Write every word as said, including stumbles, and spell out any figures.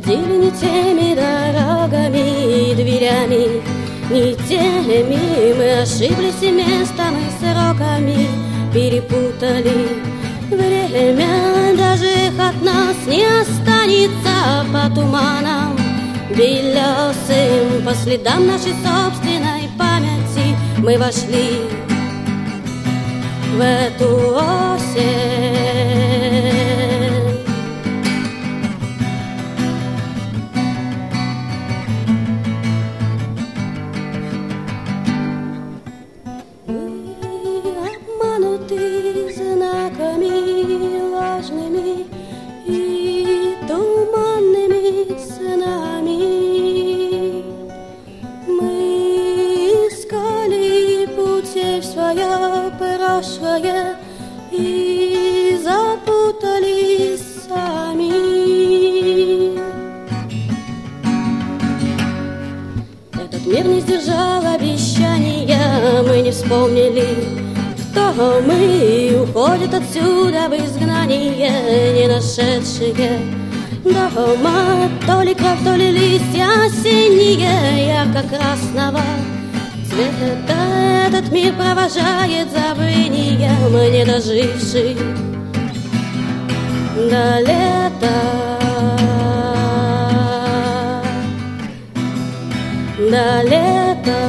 ходили не теми дорогами и дверями, не теми. Мы ошиблись и местом, и сроками перепутали время. Даже от нас не останется по туманам белесым, по следам нашей собственной памяти мы вошли в эту осень. Знаками важными и туманными снами мы искали путей в свое прошлое и запутались сами. Этот мир не сдержал обещания, мы не вспомнили, кто мы, уходят отсюда в изгнание, не нашедшие дома. То ли кровь, то ли листья осенние ярко-красного цвета. Этот мир провожает забвением, не доживший до лета, до лета.